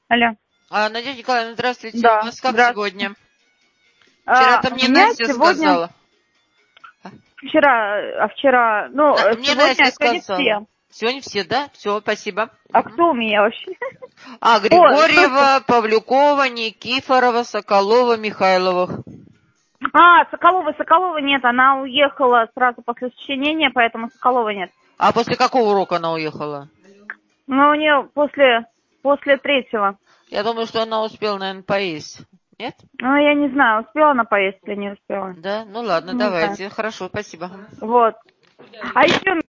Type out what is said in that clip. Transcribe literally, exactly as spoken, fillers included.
Алло. А, Надежда Николаевна, здравствуйте. Да, У вас как здравствуйте. сегодня? А, Вчера-то у мне меня Настя сегодня, сказала. вчера, а вчера, ну, На- э, мне сегодня, Настя а сегодня сказала. все. Сегодня все, да? Все, спасибо. А Мгм. кто у меня вообще? А, О, слушай, Григорьева, Павлюкова, Никифорова, Соколова, Михайловых. а, Соколова, Соколова нет, она уехала сразу после сочинения, поэтому Соколова нет. А после какого урока она уехала? Но у нее после, после третьего. Я думаю, что она успела, наверное, поесть. Нет? Ну, я не знаю, успела она поесть или не успела. Да? Ну ладно, Не знаю. давайте. Хорошо, спасибо. Вот. А еще